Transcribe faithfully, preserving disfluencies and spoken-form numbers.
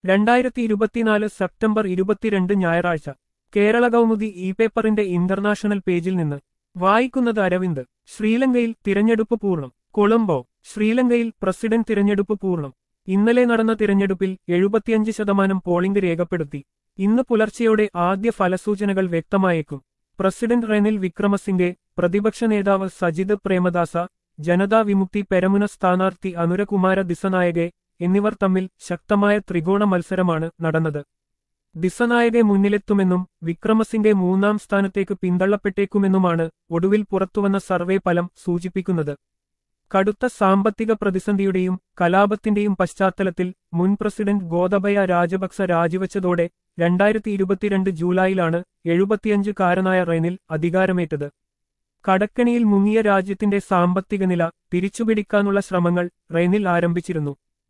രണ്ടായിരത്തി ഇരുപത്തിനാല് സെപ്റ്റംബർ ഇരുപത്തിരണ്ട് ഞായറാഴ്ച കേരള കൗമുദി ഇ പേപ്പറിന്റെ ഇന്റർനാഷണൽ പേജിൽ നിന്ന് വായിക്കുന്നത് അരവിന്ദ്. ശ്രീലങ്കയിൽ തിരഞ്ഞെടുപ്പ് പൂർണ്ണം. കൊളംബോ. ശ്രീലങ്കയിൽ പ്രസിഡന്റ് തിരഞ്ഞെടുപ്പ് പൂർണ്ണം. ഇന്നലെ നടന്ന തിരഞ്ഞെടുപ്പിൽ എഴുപത്തിയഞ്ച് ശതമാനം പോളിംഗ് രേഖപ്പെടുത്തി. ഇന്ന് പുലർച്ചെയോടെ ആദ്യ ഫലസൂചനകൾ വ്യക്തമായേക്കും. പ്രസിഡന്റ് റെനിൽ വിക്രമസിംഗെ, പ്രതിപക്ഷ നേതാവ് സജിത് പ്രേമദാസ, ജനതാ വിമുക്തി പെരമുന സ്ഥാനാർത്ഥി അനുരകുമാര ദിസനായകെ എന്നിവർ തമ്മിൽ ശക്തമായ ത്രികോണ മത്സരമാണ് നടന്നത്. ദിസനായകെ മുന്നിലെത്തുമെന്നും വിക്രമസിംഗെ മൂന്നാം സ്ഥാനത്തേക്ക് പിന്തള്ളപ്പെട്ടേക്കുമെന്നുമാണ് ഒടുവിൽ പുറത്തുവന്ന സർവേ ഫലം സൂചിപ്പിക്കുന്നത്. കടുത്ത സാമ്പത്തിക പ്രതിസന്ധിയുടെയും കലാപത്തിന്റെയും പശ്ചാത്തലത്തിൽ മുൻ പ്രസിഡന്റ് ഗോതബയ രാജപക്സ രാജിവച്ചതോടെ രണ്ടായിരത്തി ഇരുപത്തിരണ്ട് ജൂലൈയിലാണ് എഴുപത്തിയഞ്ചുകാരനായ റെനിൽ അധികാരമേറ്റത്. കടക്കെണിയിൽ മുങ്ങിയ രാജ്യത്തിന്റെ സാമ്പത്തിക നില തിരിച്ചുപിടിക്കാനുള്ള ശ്രമങ്ങൾ റെനിൽ ആരംഭിച്ചിരുന്നു.